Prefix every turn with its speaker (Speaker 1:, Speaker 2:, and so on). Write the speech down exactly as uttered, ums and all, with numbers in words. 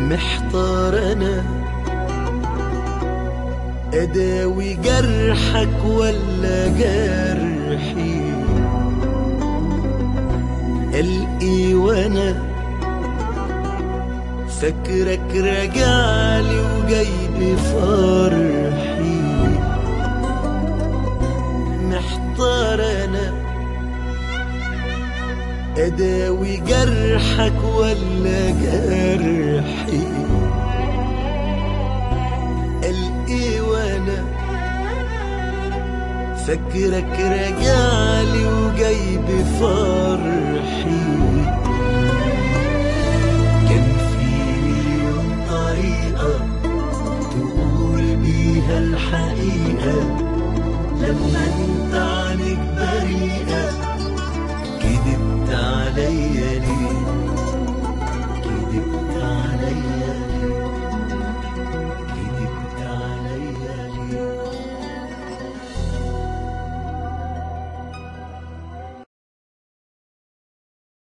Speaker 1: محتار انا اداوي جرحك ولا جرحي، القي وانا فاكرك راجعلي وجاي بفرحي. محتار انا اداوي جرحك ولا جرحي، القي وانا فاكرك راجعلي وجاي بفرحي. كان في مليون طريقة تقول بيها الحقيقة، لما انت عنك بريئة